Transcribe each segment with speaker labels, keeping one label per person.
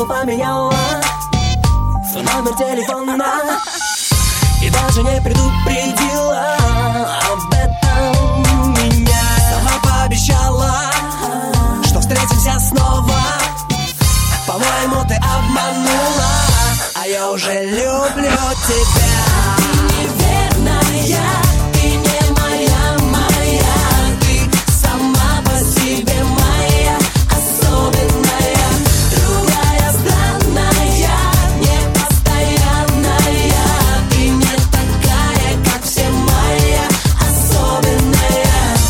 Speaker 1: снова поменяла свой номер телефона и даже не предупредила об этом меня. Сама пообещала, что встретимся снова. По-моему, ты обманула, а я уже люблю тебя. Ты неверная, ты не моя, ты сама по себе моя особенная, другая, странная, непостоянная. Ты не такая, как все моя особенная.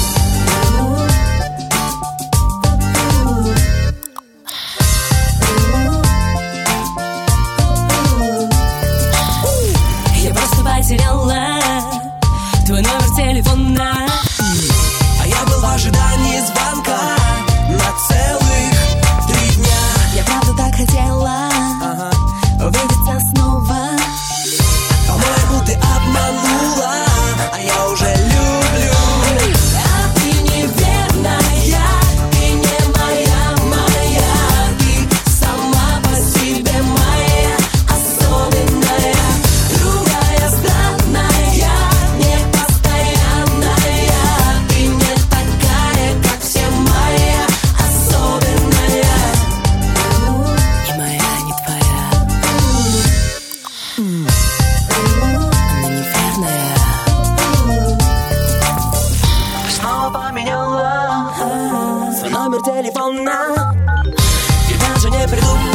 Speaker 1: Я просто потеряла твой номер телефона, а я был в ожидании звонка на целых 3 дня. Я правда так хотела увидеться снова. По-моему, ты обманула, а я уже люблю. А ты неверная, ты не моя, ты сама по себе моя особенная, другая, странная, непостоянная. Ты не такая, как все моя особенная. Не моя, не твоя, она неверная. Снова поменяла свой номер телефона и даже не придумала